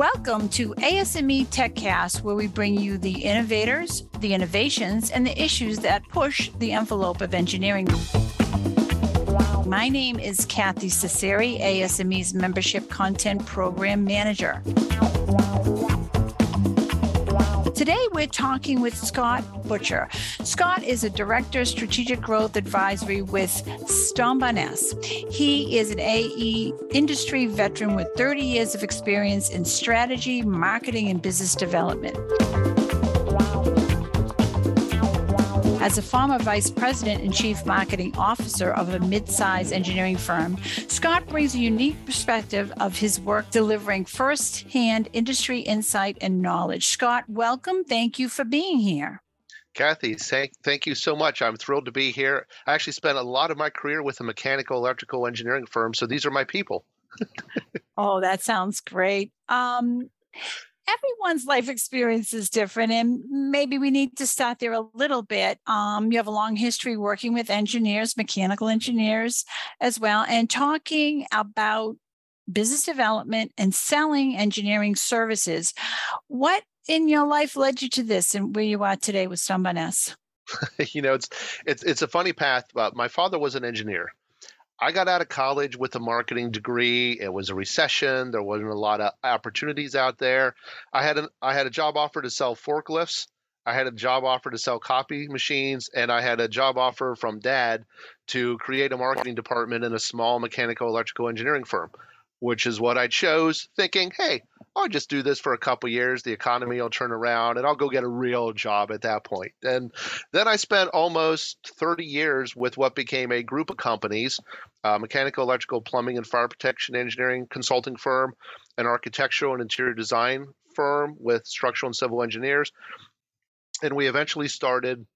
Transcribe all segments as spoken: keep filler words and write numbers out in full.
Welcome to A S M E TechCast, where we bring you the innovators, the innovations, and the issues that push the envelope of engineering. My name is Kathy Cesari, A S M E's Membership Content Program Manager. Today, we're talking with Scott Butcher. Scott is a Director of Strategic Growth Advisory with Stom Barness. He is an A E industry veteran with thirty years of experience in strategy, marketing, and business development. As a former vice president and chief marketing officer of a mid-size engineering firm, Scott brings a unique perspective of his work delivering first-hand industry insight and knowledge. Scott, welcome. Thank you for being here. Kathy, thank, thank you so much. I'm thrilled to be here. I actually spent a lot of my career with a mechanical electrical engineering firm, so these are my people. Oh, that sounds great. Um, Everyone's life experience is different, and maybe we need to start there a little bit. Um, you have a long history working with engineers, mechanical engineers as well, and talking about business development and selling engineering services. What in your life led you to this and where you are today with Stom Barness? You know, it's it's it's a funny path. Uh, my father was an engineer. I got out of college with a marketing degree. It was a recession. There wasn't a lot of opportunities out there. I had an I had a job offer to sell forklifts. I had a job offer to sell copy machines, and I had a job offer from Dad to create a marketing department in a small mechanical electrical engineering firm, which is what I chose, thinking, hey, I'll just do this for a couple years. The economy will turn around, and I'll go get a real job at that point. And then I spent almost thirty years with what became a group of companies, a mechanical, electrical, plumbing, and fire protection engineering consulting firm, an architectural and interior design firm with structural and civil engineers. And we eventually started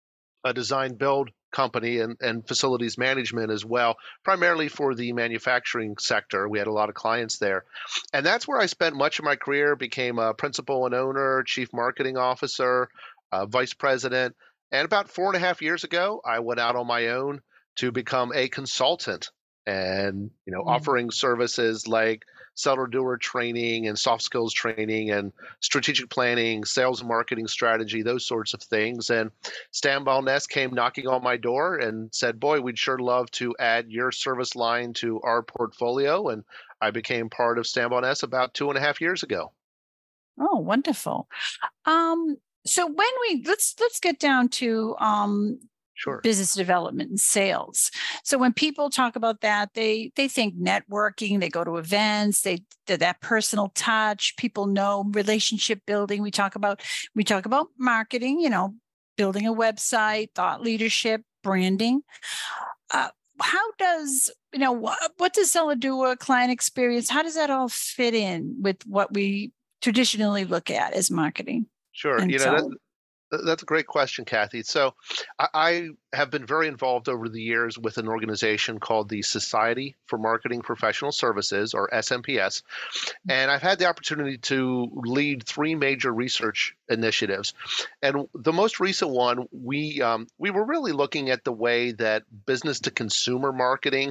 a design build company and, and facilities management as well, primarily for the manufacturing sector. We had a lot of clients there. And that's where I spent much of my career, became a principal and owner, chief marketing officer, uh, vice president. And about four and a half years ago, I went out on my own to become a consultant and, you know, mm-hmm. offering services like seller doer training and soft skills training and strategic planning, sales and marketing strategy, those sorts of things. And Stom Barness came knocking on my door and said, boy, we'd sure love to add your service line to our portfolio. And I became part of Stom Barness about two and a half years ago. Oh, wonderful. Um, so when we, let's, let's get down to, um, Sure. business development and sales. So when people talk about that, they they think networking, they go to events, they that personal touch, people know relationship building. We talk about we talk about marketing, you know, building a website, thought leadership, branding. Uh, how does, you know, what, what does seller do a client experience? How does that all fit in with what we traditionally look at as marketing? Sure. And you know, so, that, That's a great question, Kathy. So I, I have been very involved over the years with an organization called the Society for Marketing Professional Services, or S M P S. And I've had the opportunity to lead three major research initiatives. And the most recent one, we um, we were really looking at the way that business to consumer marketing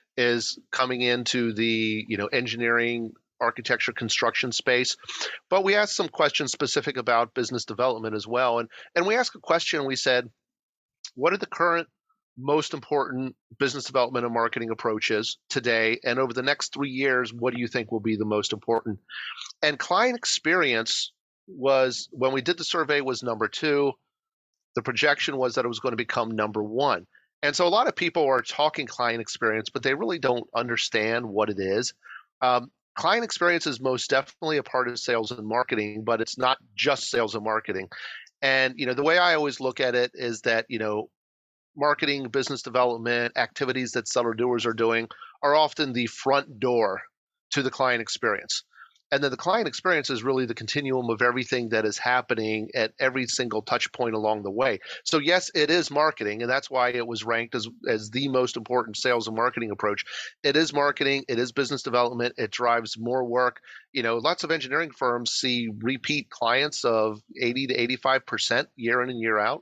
is coming into the, you know, engineering, architecture, construction space. But we asked some questions specific about business development as well. And, and we asked a question and we said, what are the current most important business development and marketing approaches today? And over the next three years, what do you think will be the most important? And client experience was, when we did the survey, was number two. The projection was that it was going to become number one. And so a lot of people are talking client experience, but they really don't understand what it is. Um, Client experience is most definitely a part of sales and marketing, but it's not just sales and marketing. And, you know, the way I always look at it is that, you know, marketing, business development, activities that seller doers are doing are often the front door to the client experience. And then the client experience is really the continuum of everything that is happening at every single touch point along the way. So yes, it is marketing, and that's why it was ranked as, as the most important sales and marketing approach. It is marketing, it is business development, it drives more work. You know, lots of engineering firms see repeat clients of eighty to eighty-five percent year in and year out.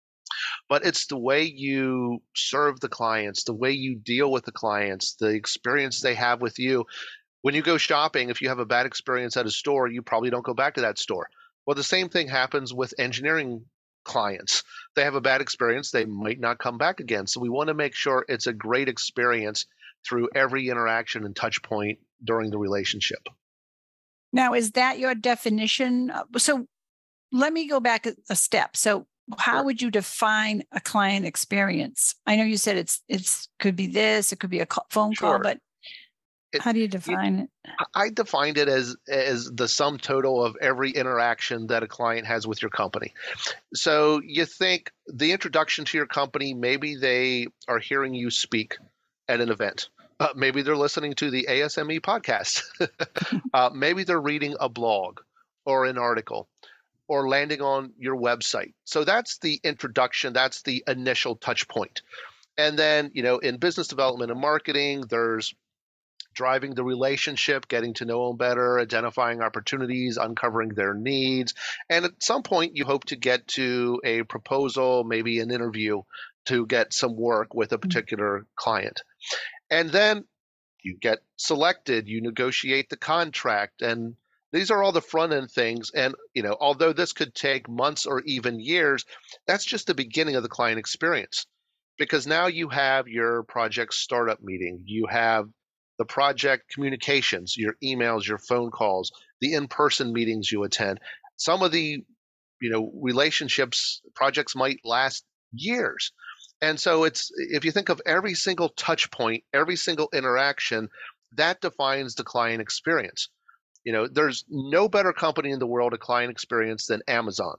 But it's the way you serve the clients, the way you deal with the clients, the experience they have with you. When you go shopping, if you have a bad experience at a store, you probably don't go back to that store. Well, the same thing happens with engineering clients. They have a bad experience, they might not come back again. So we want to make sure it's a great experience through every interaction and touch point during the relationship. Now, is that your definition? So let me go back a step. So how Sure. would you define a client experience? I know you said it's it's could be this, it could be a call, phone call, Sure. but It, how do you you, define it? I defined it as as the sum total of every interaction that a client has with your company. So you think the introduction to your company, maybe they are hearing you speak at an event. Uh, maybe they're listening to the A S M E podcast. uh, maybe they're reading a blog or an article or landing on your website. So that's the introduction. That's the initial touch point. And then, you know, in business development and marketing, there's driving the relationship, getting to know them better, identifying opportunities, uncovering their needs. And at some point, you hope to get to a proposal, maybe an interview to get some work with a particular client. And then you get selected, you negotiate the contract, and these are all the front end things. And, you know, although this could take months or even years, that's just the beginning of the client experience. Because now you have your project startup meeting, you have the project communications, your emails, your phone calls, the in-person meetings you attend. Some of the, you know, relationships, projects might last years. And so it's, if you think of every single touch point, every single interaction, that defines the client experience. You know, there's no better company in the world at client experience than Amazon.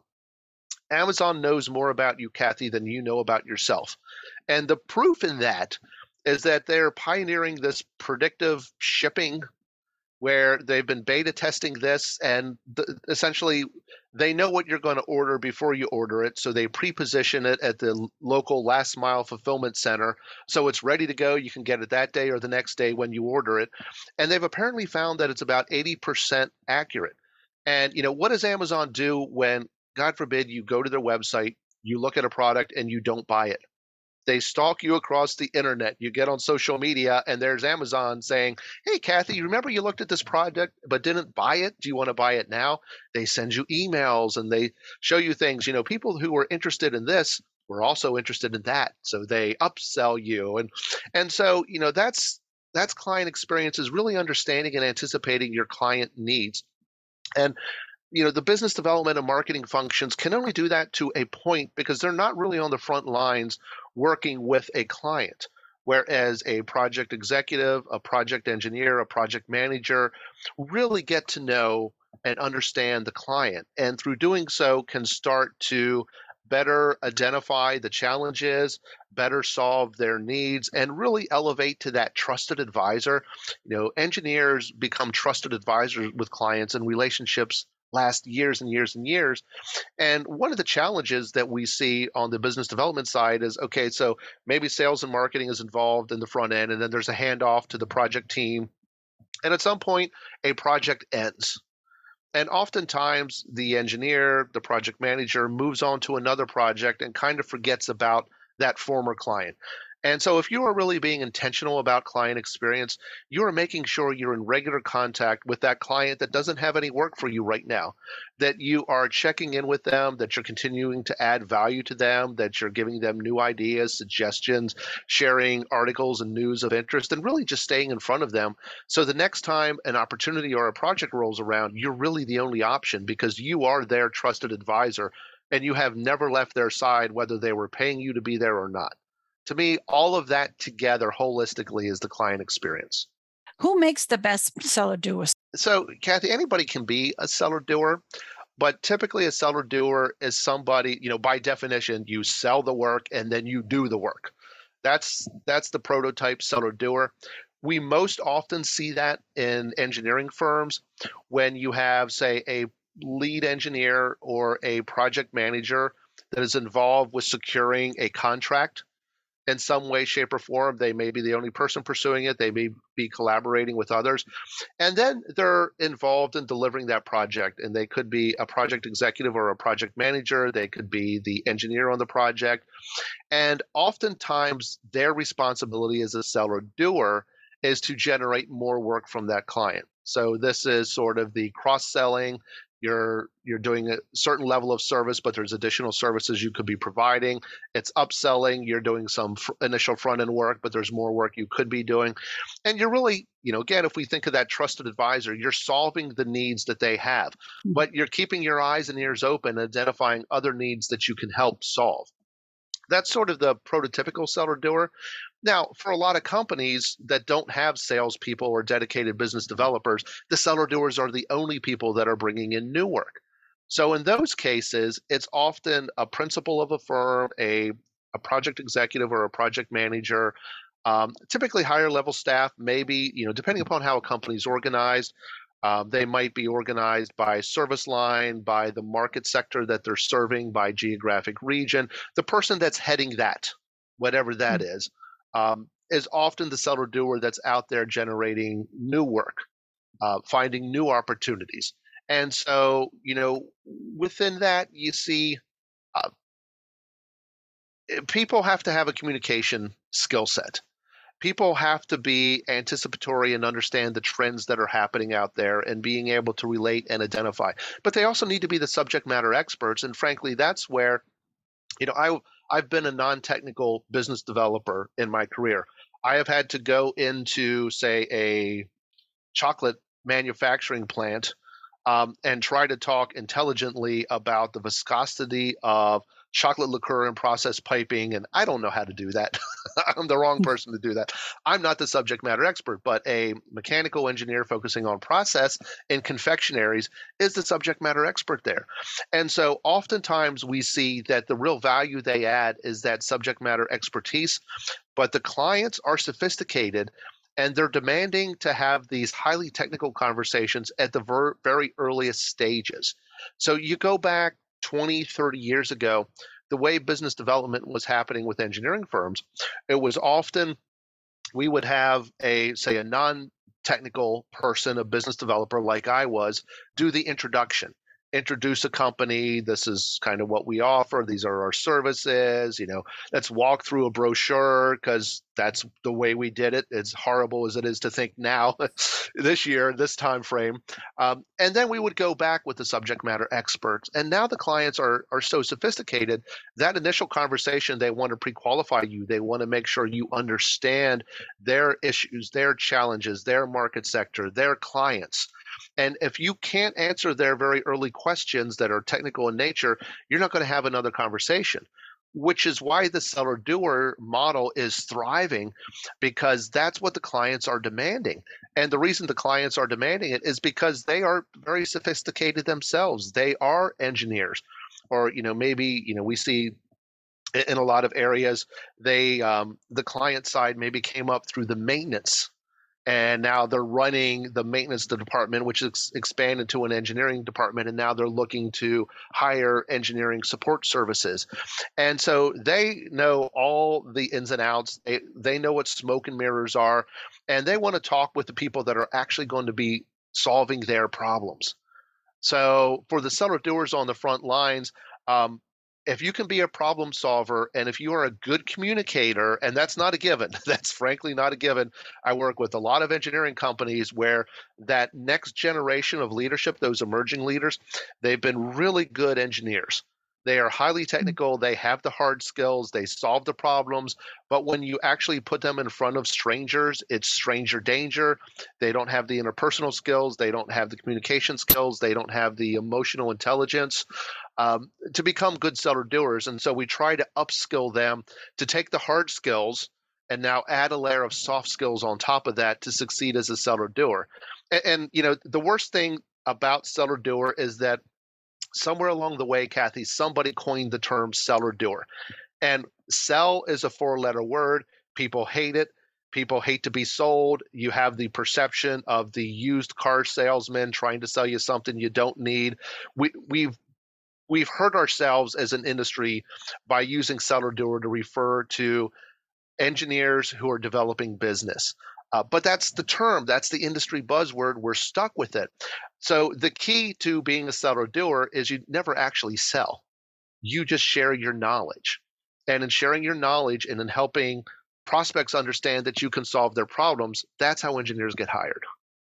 Amazon knows more about you, Kathy, than you know about yourself. And the proof in that is that they're pioneering this predictive shipping where they've been beta testing this, and th- essentially they know what you're going to order before you order it. So they pre-position it at the l- local last mile fulfillment center. So it's ready to go. You can get it that day or the next day when you order it. And they've apparently found that it's about eighty percent accurate. And, you know, what does Amazon do when, God forbid, you go to their website, you look at a product and you don't buy it? They stalk you across the internet. You get on social media, and there's Amazon saying, "Hey, Kathy, you remember you looked at this product but didn't buy it? Do you want to buy it now?" They send you emails and they show you things. You know, people who were interested in this were also interested in that, so they upsell you, and and so you know that's that's client experience, is really understanding and anticipating your client needs. And you know the business development and marketing functions can only do that to a point because they're not really on the front lines working with a client, whereas a project executive, a project engineer, a project manager really get to know and understand the client, and through doing so can start to better identify the challenges, better solve their needs, and really elevate to that trusted advisor. You know engineers become trusted advisors with clients, and relationships last years and years and years. And one of the challenges that we see on the business development side is, okay, so maybe sales and marketing is involved in the front end, and then there's a handoff to the project team. And at some point, a project ends. And oftentimes, the engineer, the project manager moves on to another project and kind of forgets about that former client. And so, if you are really being intentional about client experience, you are making sure you're in regular contact with that client that doesn't have any work for you right now, that you are checking in with them, that you're continuing to add value to them, that you're giving them new ideas, suggestions, sharing articles and news of interest, and really just staying in front of them. So the next time an opportunity or a project rolls around, you're really the only option because you are their trusted advisor and you have never left their side, whether they were paying you to be there or not. To me, all of that together holistically is the client experience. Who makes the best seller doer? So, Kathy, anybody can be a seller doer, but typically a seller doer is somebody, you know, by definition, you sell the work and then you do the work. That's that's the prototype seller doer. We most often see that in engineering firms when you have, say, a lead engineer or a project manager that is involved with securing a contract in some way, shape, or form. They may be the only person pursuing it. They may be collaborating with others. And then they're involved in delivering that project. And they could be a project executive or a project manager. They could be the engineer on the project. And oftentimes, their responsibility as a seller doer is to generate more work from that client. So this is sort of the cross-selling. You're you're doing a certain level of service, but there's additional services you could be providing. It's upselling. You're doing some fr- initial front-end work, but there's more work you could be doing. And you're really, you know, again, if we think of that trusted advisor, you're solving the needs that they have, but you're keeping your eyes and ears open, identifying other needs that you can help solve. That's sort of the prototypical seller doer. Now, for a lot of companies that don't have salespeople or dedicated business developers, the seller doers are the only people that are bringing in new work. So in those cases, it's often a principal of a firm, a, a project executive or a project manager, um, typically higher level staff, maybe, you know, depending upon how a company is organized. Um, they might be organized by service line, by the market sector that they're serving, by geographic region. The person that's heading that, whatever that is, um, is often the seller doer that's out there generating new work, uh, finding new opportunities. And so, you know, within that, you see uh, people have to have a communication skill set. People have to be anticipatory and understand the trends that are happening out there and being able to relate and identify. But they also need to be the subject matter experts. And frankly, that's where, you know, I I've been a non-technical business developer in my career. I have had to go into, say, a chocolate manufacturing plant um, and try to talk intelligently about the viscosity of chocolate liqueur and process piping. And I don't know how to do that. I'm the wrong person to do that. I'm not the subject matter expert, but a mechanical engineer focusing on process in confectionaries is the subject matter expert there. And so oftentimes we see that the real value they add is that subject matter expertise, but the clients are sophisticated and they're demanding to have these highly technical conversations at the ver- very earliest stages. So you go back twenty, thirty years ago, the way business development was happening with engineering firms, it was often we would have a, say, a non-technical person, a business developer like I was, do the introduction. Introduce a company. This is kind of what we offer. These are our services. You know, let's walk through a brochure because that's the way we did it. As horrible as it is to think now, this year, this time frame, um, and then we would go back with the subject matter experts. And now the clients are are so sophisticated that initial conversation, they want to pre-qualify you. They want to make sure you understand their issues, their challenges, their market sector, their clients. And if you can't answer their very early questions that are technical in nature, you're not going to have another conversation, which is why the seller doer model is thriving, because that's what the clients are demanding. And the reason the clients are demanding it is because they are very sophisticated themselves. They are engineers, or, you know, maybe, you know, we see in a lot of areas, they, um, the client side maybe came up through the maintenance, and now they're running the maintenance department, which is expanded to an engineering department, and now they're looking to hire engineering support services. And so they know all the ins and outs. They, they know what smoke and mirrors are, and they want to talk with the people that are actually going to be solving their problems. So for the seller doers on the front lines, um, if you can be a problem solver and if you are a good communicator, and that's not a given, that's frankly not a given. I work with a lot of engineering companies where that next generation of leadership, those emerging leaders, they've been really good engineers. They are highly technical. They have the hard skills. They solve the problems. But when you actually put them in front of strangers, it's stranger danger. They don't have the interpersonal skills. They don't have the communication skills. They don't have the emotional intelligence um, to become good seller doers. And so we try to upskill them to take the hard skills and now add a layer of soft skills on top of that to succeed as a seller doer. And, and you know, the worst thing about seller doer is that somewhere along the way, Kathy, somebody coined the term seller doer. And sell is a four-letter word. People hate it. People hate to be sold. You have the perception of the used car salesman trying to sell you something you don't need. We, we've we've hurt ourselves as an industry by using seller doer to refer to engineers who are developing business. Uh, but that's the term, that's the industry buzzword. We're stuck with it. So the key to being a seller doer is you never actually sell. You just share your knowledge. And in sharing your knowledge and in helping prospects understand that you can solve their problems, that's how engineers get hired.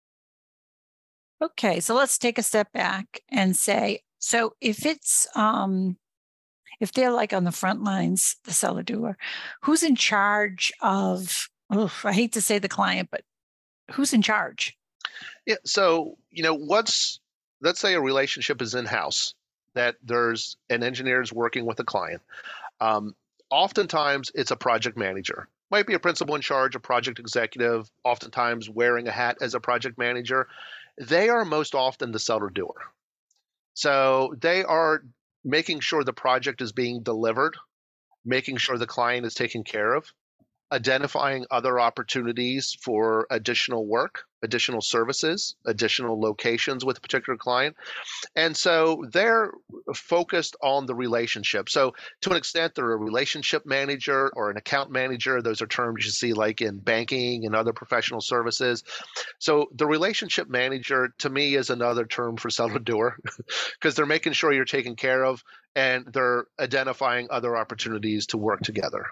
Okay, so let's take a step back and say, so if it's um, if they're like on the front lines, the seller doer, who's in charge of? Oh, I hate to say the client, but who's in charge? Yeah. So you know, what's let's say a relationship is in house, that there's an engineer is working with a client. Um, oftentimes, it's a project manager. Might be a principal in charge, a project executive. Oftentimes, wearing a hat as a project manager. They are most often the seller doer. So they are making sure the project is being delivered, making sure the client is taken care of, identifying other opportunities for additional work, additional services, additional locations with a particular client. And so they're focused on the relationship. So to an extent, they're a relationship manager or an account manager. Those are terms you see like in banking and other professional services. So the relationship manager to me is another term for seller doer because they're making sure you're taken care of and they're identifying other opportunities to work together.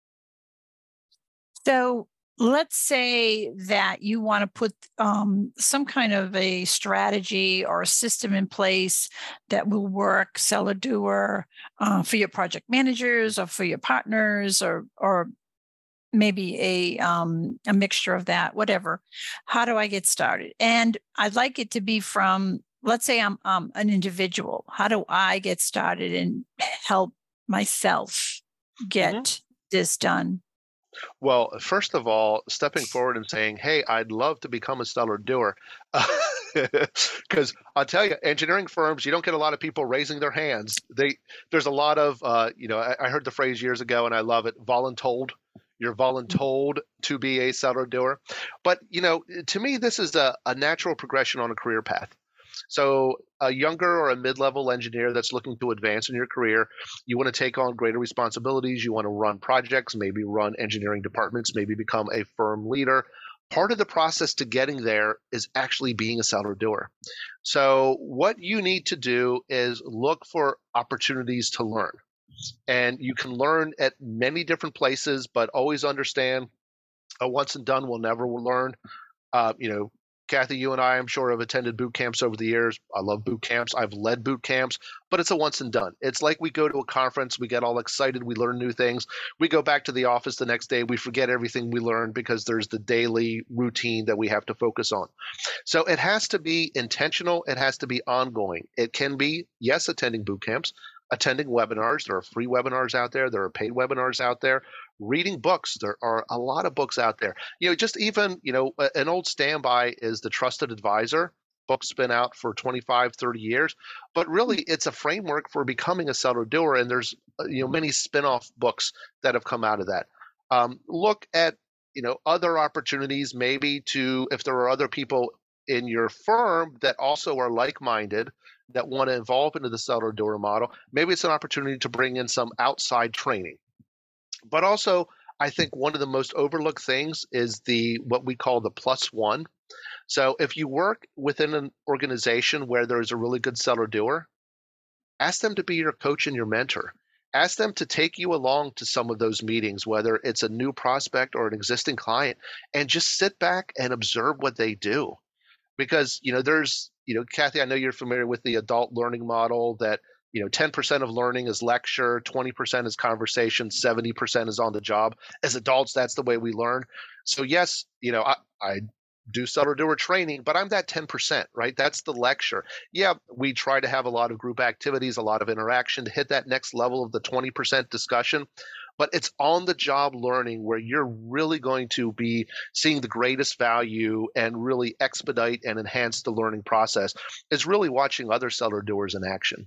So let's say that you want to put um, some kind of a strategy or a system in place that will work, seller doer, uh, for your project managers or for your partners, or or maybe a um, a mixture of that, whatever. How do I get started? And I'd like it to be from, let's say I'm um, an individual. How do I get started and help myself get Mhm. this done? Well, first of all, stepping forward and saying, "Hey, I'd love to become a seller doer," because I'll tell you, engineering firms, you don't get a lot of people raising their hands. They there's a lot of, uh, you know, I, I heard the phrase years ago, and I love it: voluntold. You're voluntold to be a seller doer. But you know, to me, this is a, a natural progression on a career path. So a younger or a mid-level engineer that's looking to advance in your career, you want to take on greater responsibilities, you want to run projects, maybe run engineering departments, maybe become a firm leader. Part of the process to getting there is actually being a seller doer. So what you need to do is look for opportunities to learn. And you can learn at many different places, but always understand a once and done will never learn. Uh, you know, Kathy, you and I, I'm sure, have attended boot camps over the years. I love boot camps. I've led boot camps, but it's a once and done. It's like we go to a conference, we get all excited, we learn new things. We go back to the office the next day, we forget everything we learned because there's the daily routine that we have to focus on. So it has to be intentional. It has to be ongoing. It can be, yes, attending boot camps, attending webinars. There are free webinars out there. There are paid webinars out there. Reading books. There are a lot of books out there. You know, just even, you know, an old standby is The Trusted Advisor. Book's been out for twenty-five, thirty years, but really it's a framework for becoming a seller doer. And there's, you know, many spin-off books that have come out of that. Um, look at, you know, other opportunities, maybe to, if there are other people in your firm that also are like-minded, that want to evolve into the seller doer model, maybe it's an opportunity to bring in some outside training. But also, I think one of the most overlooked things is the what we call the plus one. So if you work within an organization where there's a really good seller doer, ask them to be your coach and your mentor. Ask them to take you along to some of those meetings, whether it's a new prospect or an existing client, and just sit back and observe what they do. Because, you know, there's, you know, Kathy, I know you're familiar with the adult learning model that, you know, ten percent of learning is lecture, twenty percent is conversation, seventy percent is on the job. As adults, that's the way we learn. So yes, you know, I, I do seller doer training, but I'm that ten percent, right? That's the lecture. Yeah, we try to have a lot of group activities, a lot of interaction to hit that next level of the twenty percent discussion. But it's on the job learning where you're really going to be seeing the greatest value and really expedite and enhance the learning process, is really watching other seller doers in action.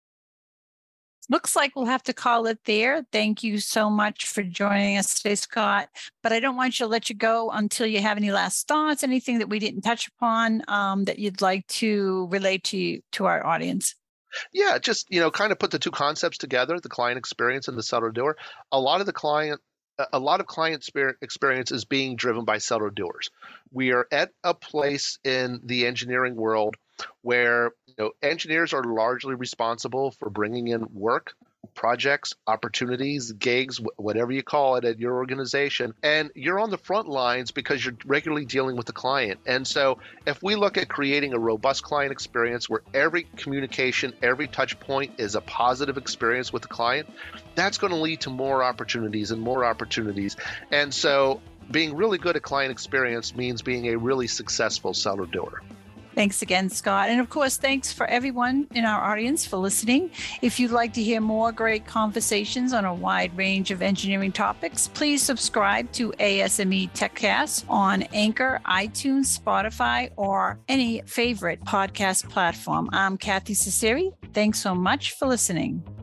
Looks like we'll have to call it there. Thank you so much for joining us today, Scott. But I don't want you to let you go until you have any last thoughts, anything that we didn't touch upon um, that you'd like to relate to to our audience. Yeah, just, you know, kind of put the two concepts together, the client experience and the seller doer. A lot of the client a lot of client experience is being driven by seller doers. We are at a place in the engineering world where, you know, engineers are largely responsible for bringing in work, projects, opportunities, gigs, whatever you call it at your organization. And you're on the front lines because you're regularly dealing with the client. And so if we look at creating a robust client experience where every communication, every touch point is a positive experience with the client, that's going to lead to more opportunities and more opportunities. And so being really good at client experience means being a really successful seller doer. Thanks again, Scott. And of course, thanks for everyone in our audience for listening. If you'd like to hear more great conversations on a wide range of engineering topics, please subscribe to A S M E TechCast on Anchor, iTunes, Spotify, or any favorite podcast platform. I'm Kathy Cesari. Thanks so much for listening.